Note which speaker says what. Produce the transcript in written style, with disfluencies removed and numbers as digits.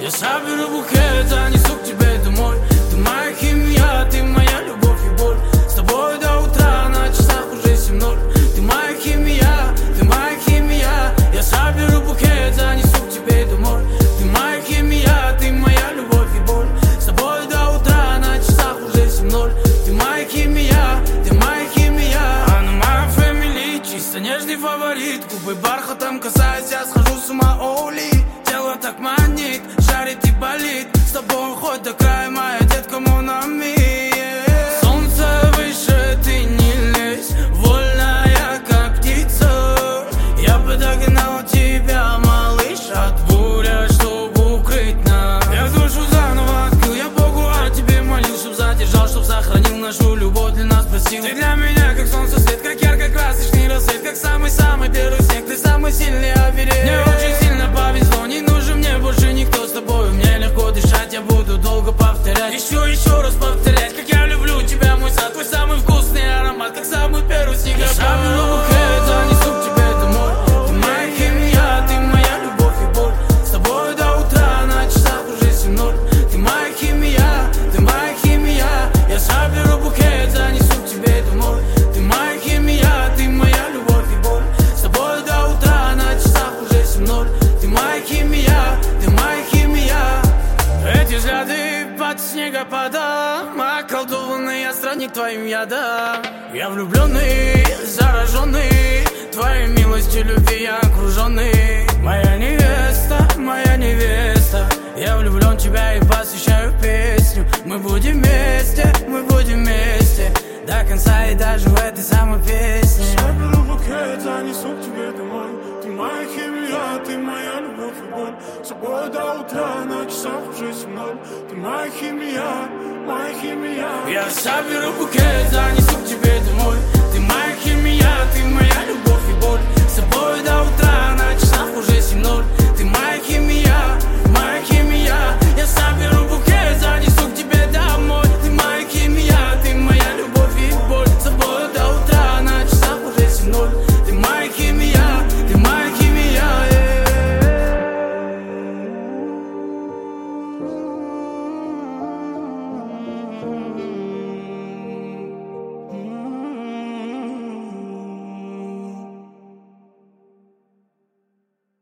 Speaker 1: Я соберу букет, занесу к тебе домой. Ты моя химия, ты моя любовь и боль. С тобой до утра, на часах уже 7:00. Ты моя химия, ты моя химия. Я соберу букет, занесу к тебе домой. Ты моя химия, ты моя любовь и боль. С тобой до утра, на часах уже 7:00. Ты моя химия, ты моя химия. Она моя фэмили, чисто нежный фаворит. Губы бархатом касаясь, я схожу с ума, оули. Тело так манит, жарит и болит. С тобой хоть до края, моя детка, монами. Солнце выше, ты не лезь. Вольная, как птица. Я бы догнал тебя, малыш, от буря, чтобы укрыть нас. Я душу заново открыл, я Богу о тебе молил, чтоб задержал, чтоб сохранил нашу любовь, для нас просил. Ты для меня как солнце свет, как ярко-красочный рассвет, как самый-самый первый снег. Ты самый сильный оберег. Мне очень сильно повезло, не нужен мне больше никто. С тобой мне легко дышать, я буду долго повторять. Еще раз повторять, как я люблю тебя, мой сад. Твой самый вкусный аромат, как самый первый снегопад. Я соберу букет, занесу к тебе домой. Ты моя химия, ты моя любовь и боль. С тобой до утра, на часах уже 7:00. Ты моя химия, ты моя химия. Я соберу букет, занесу к тебе домой. Ты моя химия, ты моя любовь и боль. С тобой до утра, на часах уже 7:00. Ты моя химия, ты моя химия. Эти взгляды под снегопадом, околдованный я странник твоим ядом. Я влюбленный, зараженный твоей милостью, любви я окруженный. Моя невеста, я влюблен в тебя и посвящаю песню. Мы будем вместе, до конца и даже в этой самой песне.
Speaker 2: Соберу букет, занесу к тебе домой. Ты моя химия, ты моя любовь и боль. С тобой до утра, на часах уже 7:00. Ты моя химия, моя химия.
Speaker 1: Я соберу букет, занесу к тебе домой.